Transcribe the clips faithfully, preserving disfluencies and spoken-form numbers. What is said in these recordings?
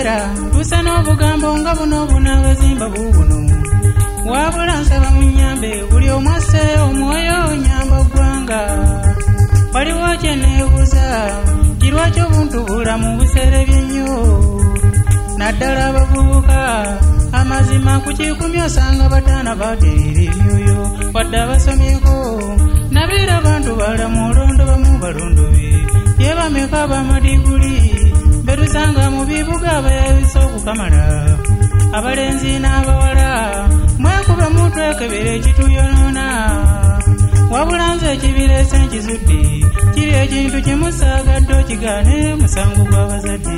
wera tusa n'obugambo nga buno bunabazimba bubuno wabula nsaba munyambe buli omwase omwoyo nyamba ggwanga waliwo kyeneebuuza kirwaki obuntu bulamu buseere byennyo naddala abavubuka amazima kukikumya osanga bataana bateerera emyoyo wadde abasomyeko nabeera abantu balamu olondo bamu balondobe yebameka bamadiguli betusanga mu bibuga abayabisa okukamala abalenzi n'abawala mwekube mutwekebera ekituyonoona wabula nze ekibireese nkizudde kiri ekintu kyemusaagadde okigaane musango gw'abazadde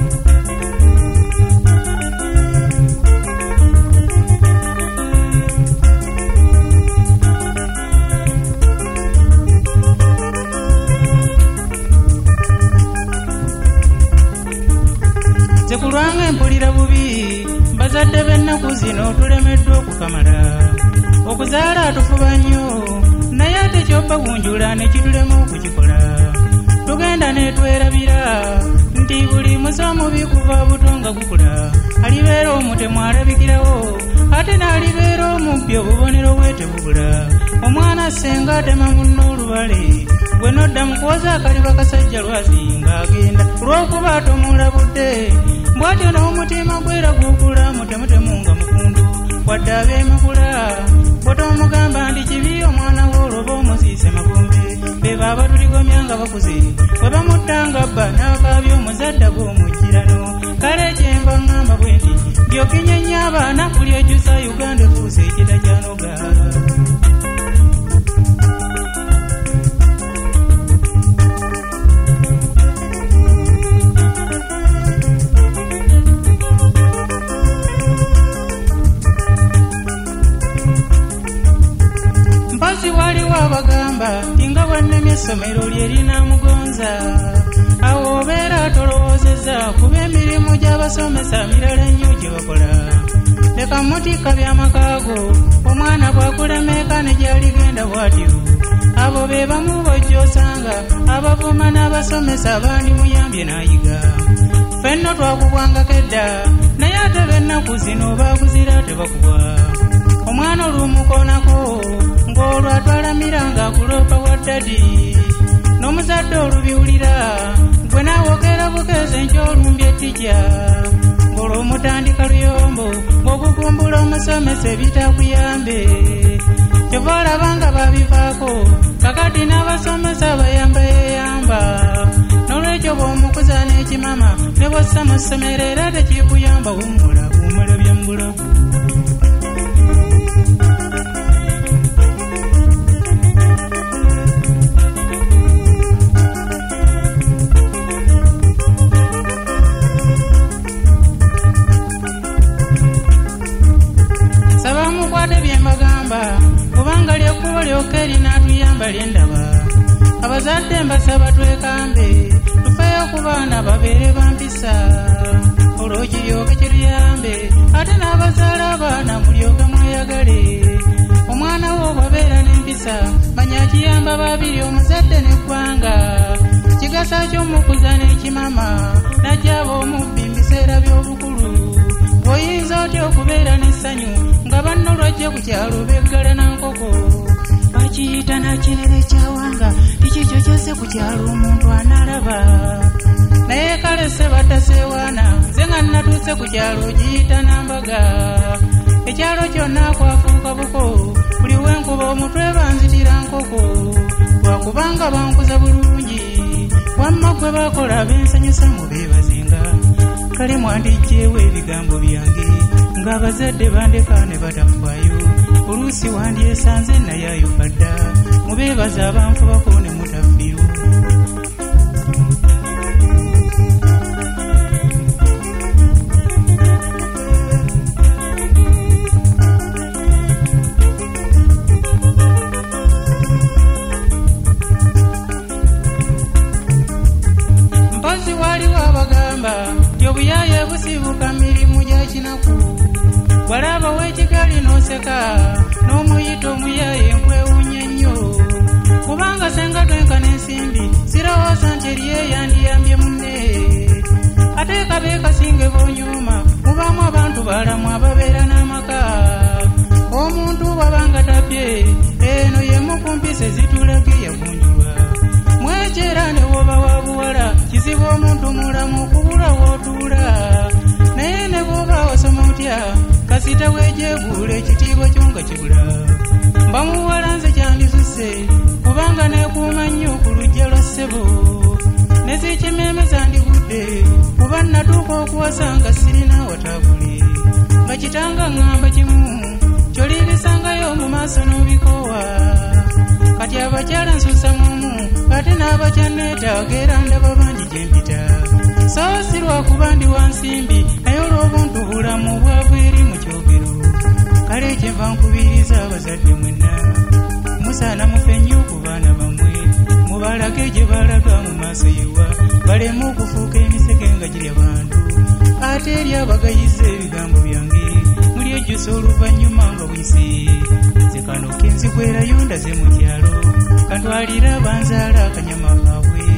zekulwanga empulira bubi bazadde b'ennaku zino tulemeddwa okukamala okuzaala atufuba nnyo naye ate kyobbagunjula ne kitulema okukikola tugenda netwerabira nti buli muze omubi kuva buto nga gukula alibeera omutemu alabikirawo ate n'alibeera omubbi obubonero bwe tebubula omwana assenga atema munno olubale gwe nodda mu kuwoza akaliba kasajja lwazi ng'agenda olw'okuba tomulabudde bw'atyo n'omutima gwera gw'okula mutemutemu nga mukundu wadde ab'emakula bw'otomugamba ndi kibi omwana w'oloba omusiise magombe be baaba tuligomya nga bakuze bwe bamuttanga bba n'akaabya omuzadde gw'omujjirano kale kyenva ŋŋamba bwe nti byokinyenya abaana buli ejjusa uganda efuuse ekita kyanoga waliwo abagamba tinga bwannemye essomero lyerinamugonza awo obeera atolowoozeza kuba emirimu gy'abasomesa mirala ennyo gye bakola leka mutikka by'amakaago omwana bw'akulemeeka ne gy'aligenda bw'atyo abo be bamu bojja osanga abavuma n'abasomesa bandimuyambye n'ayiga ffenno twakubwangako edda naye ate b'ennaku zino baakuzira tebakubwa omwana olumukoonako ng'olwo atwalamira ng'akuloopa wa ddadi n'omuzadde olubiwulira gwe naawogera bukeeze nkyolumbye ettijja ng'olw'omutandika luyombo ng'okugumbula omusomesa ebitakuyambe kyova olaba nga babivaako kakati n'abasomesa bayamba yeyamba n'olwekyo bw'omukuza n'ekimama ne bw'ossa mu ssomero era tekikuyamba wumula wumula byambulaku kubanga lyekkubo lyokka erinatuyamba lyendaba abazadde mbasaba twekambe tufeeyo ku baana babeere bampisa olwo kiryoke kiruyambe ate n'abazaala abaana mulyoke mweyagale omwana wo bwabeera n'empisa manya kiyamba babiri omuzadde n'eggwanga kigasa ky'omukuza n'ekimama najjaaba omubbi mu biseera by'obukulu oyinza otya okubeera n'essanyu nga banno lwajje ku kyalo beggala na nkoko bakiyita nakinere kyawanga tikikyo kyose ku kyalo omuntu analaba naye kale se bataseewaana nze nga nnatuuse ku kyalo giyita nambaga ekyalo kyonna kwafuuka buko buli wenkuba omutwe banzitira nkoko lwakubanga bankuza bulungi wamma gwe bakola bensanyusa mu beebazinga kale mwandijjeewo ebigambo byange ng'abazadde bandeka ne batafaayo oluusi wandyesanze naye ayokadda mubeebaza abanfubako ne mutaffiyo mpozi waliwo abagamba tyobuyaaye busibuka mirimu gya kinaku walaba w'ekigali n'oseka n'omuyita omuyaaye nkwewunya nnyo kubanga senga twenka n'ensimbi sirowooza nti eriyo yandiyambye munne ate kabe kasinge boonyo balamu ababeera n'amaka omuntu bwabanga tapye eno ye mukumpise zitulage yagunjulwa mwekera ne woba wa buwala kizibu omuntu mulamu okubula wootuula naye ne bwoba osoma otya kasita weejeeguula ekitiibwa kyo nga kibula mbamuwala nze kyandisuse kubanga neekuuma nnyo ku lujja lwa ssebo nezikimeme zandigudde kuba natuuka okuwasa nga sirina watabule nga kitanga ŋŋamba kimu kyolibisangayo mu maaso n'obikoowa kati abakyala nsusa mumu ate n'abakyanneetaaga era ndaba bangi gye mpita so si lwakuba ndi wa nsimbi naye olw'obuntu bulamu bwavu eri mu kyogero kale kyenva nkubiriza abazadde mwenna musaana mufe nnyo ku baana bammwe mubalage gye balaga mu maaso yewa baleme okufuuka emisege nga girya bantu ate eri abagayiza ebigambo byange muli ejjusa oluvannyuma nga bwisi nze kano kenzigwerayo ndaze mu kyalo kantwalira banzaala akanyama kaabwe